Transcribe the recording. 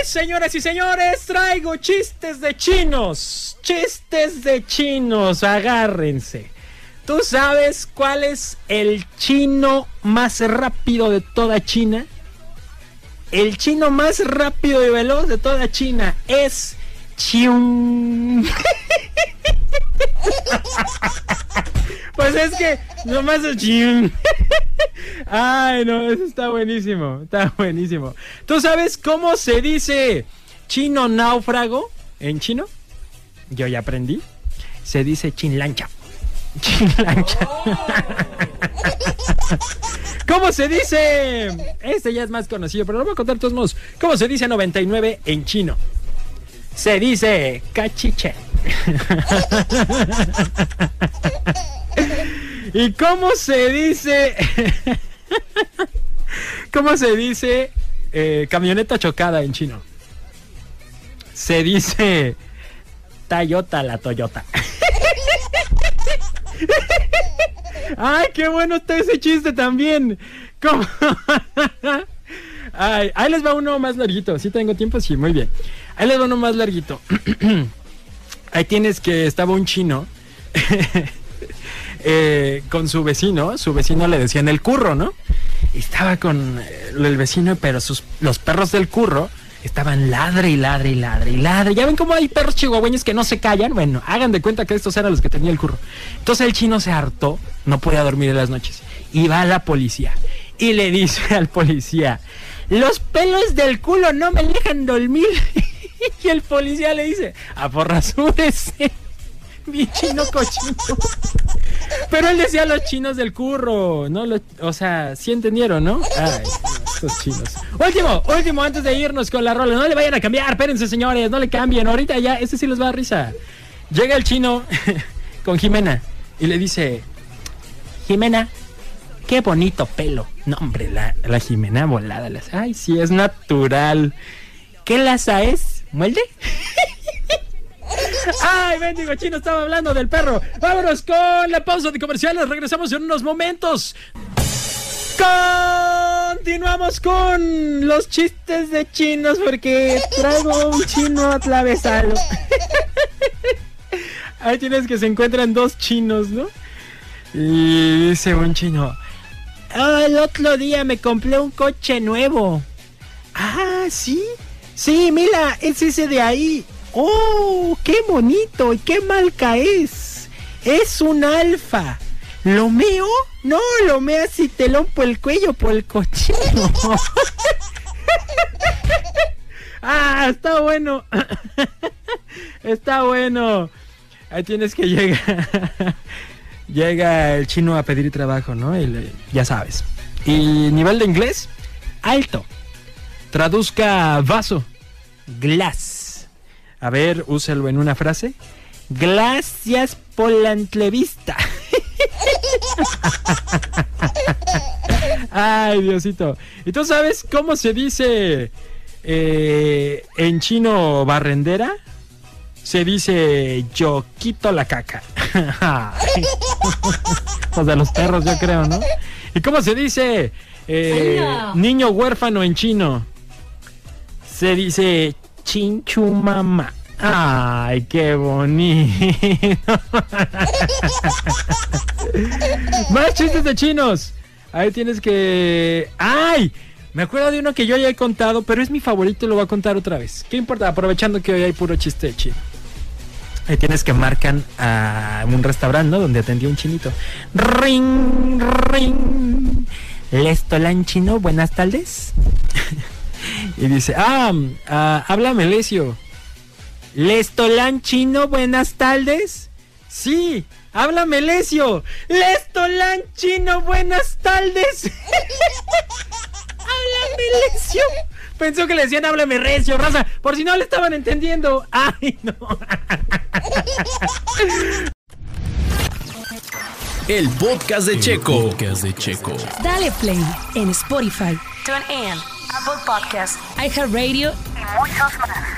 señoras y señores, traigo chistes de chinos. Chistes de chinos, agárrense. ¿Tú sabes cuál es el chino más rápido de toda China? El chino más rápido y veloz de toda China es Chiung. Pues es que nomás es Chiung. Ay, no, eso está buenísimo. Está buenísimo. ¿Tú sabes cómo se dice chino náufrago en chino? Yo ya aprendí. Se dice chinlancha. Chinlancha. ¿Cómo se dice? Este ya es más conocido, pero lo voy a contar de todos modos. ¿Cómo se dice 99 en chino? Se dice cachiche. ¿Y cómo se dice? ¿Cómo se dice camioneta chocada en chino? Se dice Toyota la Toyota. ¡Ay, qué bueno está ese chiste también! ¿Cómo? Ay, ahí les va uno más larguito. ¿Sí tengo tiempo? Sí, muy bien. Ahí les va uno más larguito. Ahí tienes que estaba un chino con su vecino. Su vecino le decían el curro, ¿no? Estaba con el vecino, pero los perros del curro estaban ladre y ladre y ladre y ladre. ¿Ya ven cómo hay perros chihuahueños que no se callan? Bueno, hagan de cuenta que estos eran los que tenía el curro. Entonces el chino se hartó, no podía dormir en las noches. Y va a la policía y le dice al policía: los pelos del culo no me dejan dormir. Y el policía le dice: aporrasúrese, mi chino cochino. Pero él decía los chinos del curro, ¿no? O sea, sí entendieron, ¿no? Ay, estos chinos. Último, antes de irnos con la rola. No le vayan a cambiar, espérense, señores, no le cambien. Ahorita ya, este sí les va a dar risa. Llega el chino con Jimena y le dice: Jimena, qué bonito pelo. No, hombre, la Jimena volada. Ay, sí, es natural. ¿Qué laza es? ¿Muelde? Ay, bendigo chino, estaba hablando del perro. Vámonos con la pausa de comerciales. Regresamos en unos momentos. Continuamos con los chistes de chinos porque traigo un chino atravesado. Ahí tienes que se encuentran dos chinos, ¿no? Y dice un chino: el otro día me compré un coche nuevo. Ah, ¿sí? Sí, mira, es ese de ahí. ¡Oh, qué bonito! ¿Y qué marca es? Es un Alfa. ¿Lo meo? No, lo meas si te rompo el cuello por el cochino. ¡Ah, está bueno! Está bueno. Ahí tienes que llegar. Llega el chino a pedir trabajo, ¿no? Ya sabes. Y nivel de inglés, alto. Traduzca vaso. Glass. A ver, úsalo en una frase. Gracias por la entrevista. Ay, Diosito. ¿Y tú sabes cómo se dice en chino barrendera? Se dice: yo quito la caca. Pues de los perros, yo creo, ¿no? ¿Y cómo se dice niño huérfano en chino? Se dice chinchumama. Ay, qué bonito. Más chistes de chinos. Ahí tienes que... ¡Ay! Me acuerdo de uno que yo ya he contado, pero es mi favorito y lo voy a contar otra vez. ¿Qué importa? Aprovechando que hoy hay puro chiste de chino. Ahí tienes que marcan a un restaurante, ¿no? Donde atendió un chinito. Ring, ring. Lestolan chino, buenas tardes. Y dice: habla Melesio. Lestolan chino, buenas tardes. Sí, habla Melesio. Lestolan chino, buenas tardes. Habla Melesio. Pensó que le decían háblame recio, raza, por si no le estaban entendiendo. Ay, no. El podcast de Checo. Dale play en Spotify, TuneIn, Apple Podcasts, iHeartRadio y muchos más.